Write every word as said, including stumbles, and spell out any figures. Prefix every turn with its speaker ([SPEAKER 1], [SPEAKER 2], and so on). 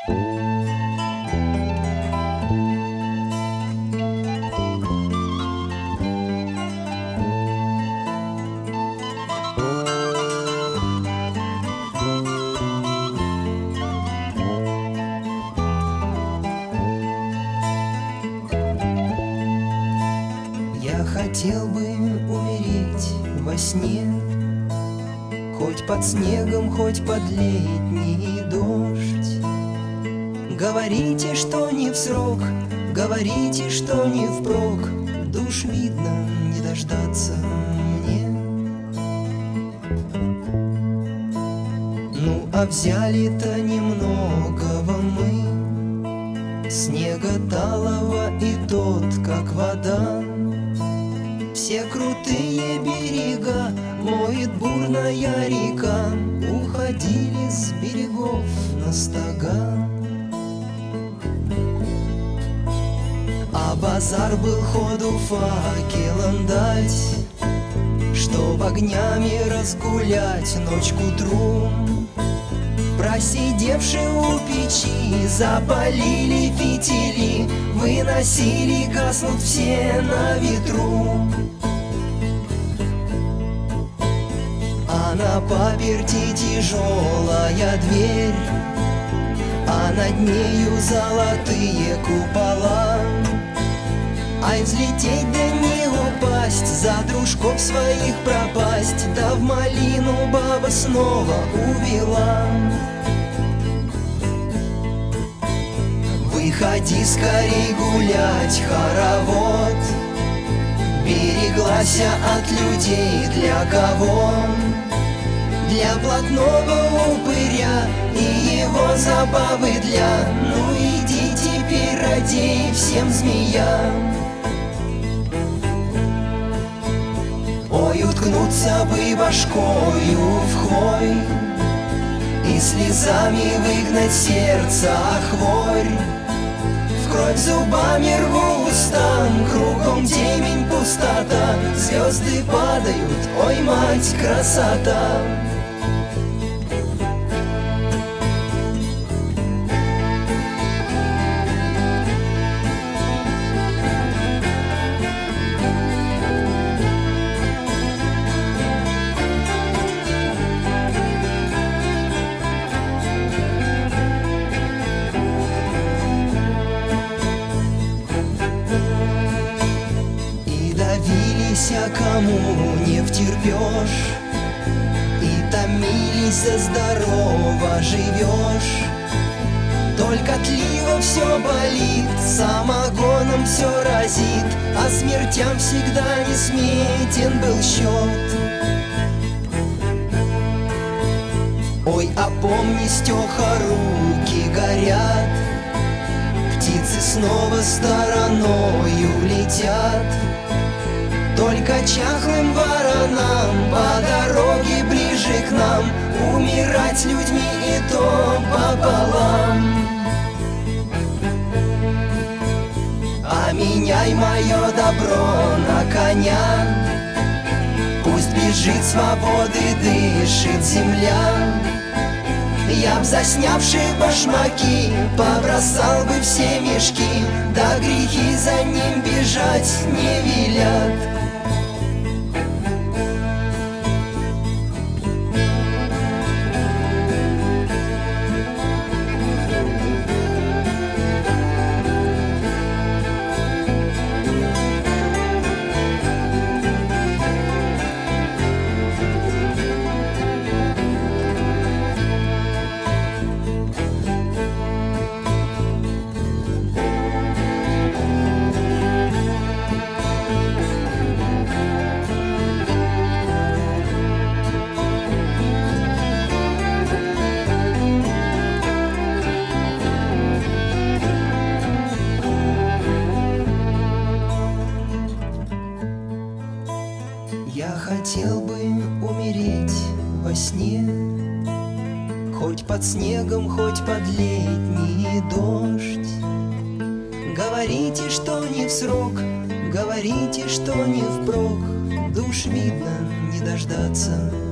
[SPEAKER 1] Я хотел бы умереть во сне, хоть под снегом, хоть под летний дождь. Говорите, что не в срок, говорите, что не впрок, душ видно не дождаться мне. Ну, а взяли-то немногого мы, снега талого и тот, как вода. Все крутые берега моет бурная река, уходили с берегов на стога. А базар был ходу факелом дать, чтоб огнями разгулять ночь к утру. Просидевшие у печи запалили фитили, выносили, гаснут все на ветру. А на паперти тяжелая дверь, а над нею золотые купола. Ай, взлететь да не упасть, за дружков своих пропасть, да в малину баба снова увела. Выходи скорей гулять, хоровод, береглася от людей для кого? Для блатного упыря и его забавы для. Ну иди теперь, радей всем змеям. Ой, уткнуться бы башкою в хвой и слезами выгнать сердце хворь. В кровь зубами рву устам, кругом темень, пустота, звезды падают, ой, мать, красота. А кому не втерпешь, и томились, за здорово живешь. Только тливо все болит, самогоном все разит, а смертям всегда несметен был счет. Ой, опомни, Стеха, руки горят, птицы снова стороною летят. Только чахлым воронам по дороге ближе к нам умирать людьми и то пополам. А меняй мое добро на коня, пусть бежит свободы, дышит земля. Я б заснявшие башмаки побросал бы все мешки, да грехи за ним бежать не велят. Я хотел бы умереть во сне, хоть под снегом, хоть под летний дождь. Говорите, что не в срок, говорите, что не впрок, душ видно не дождаться.